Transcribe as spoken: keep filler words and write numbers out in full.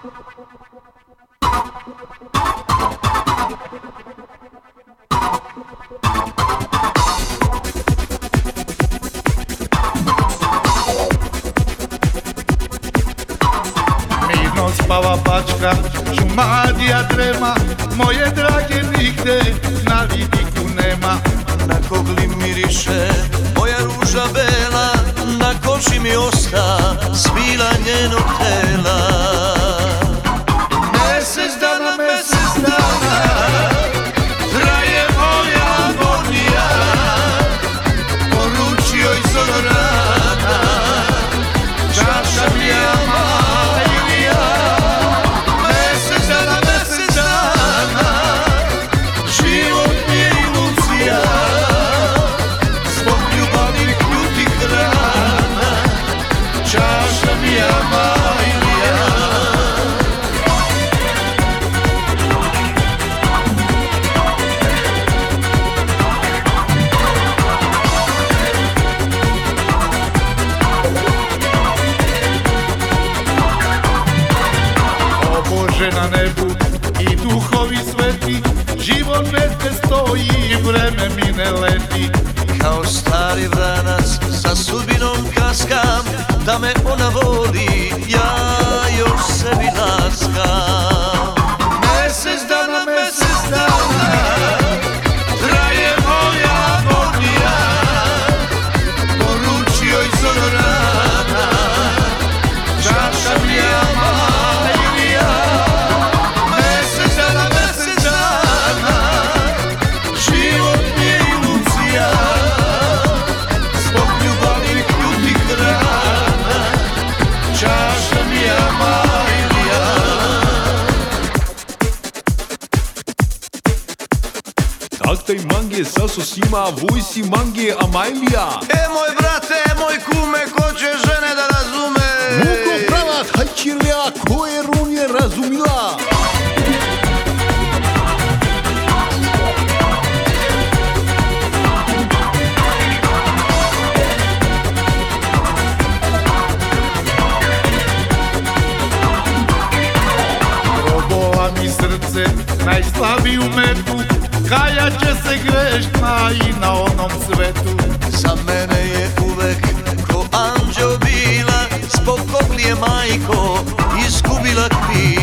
Mirno spava pačka, šumadija trema, moje drage nigde na vidiku nema. Na kogli miriše moja ruža bela, na koži mi osta svila njenog tela. Mesec dana, mesec dana, traje moja agonija, poručio iz Zorana, čaša mi je Amajlija. Mesec dana, mesec dana, život mi je iluzija, zbog ljubavnih ljutih rana, čaša mi je Amajlija. Bože na nebu i duhovi sveti, život bez te stoji, vreme mi ne leti. Kao stari vranac sa sudbinom kaskam, da me ona voli, ja još sebi laskam. Mesec dana, mesec dana, traje moja agonija, poručio iz Zorana, čaša mi je Amajlija. Mesec dana, mesec dana, život mi je iluzija, zbog ljubavnih ljutih rana, čaša mi je Amajlija. Как taj mange sa sosima, vojsi mange Amajlija. E moj brate, moj kume, ko će žene da razume? Muko prava, hajčirlja, ko je runje razumila. Probola mi srce, najslabiju metu, kajat će se grešna i na onom svetu. Za mene je uvek ko anđeo bila, zbog kog li je majko izgubila krila.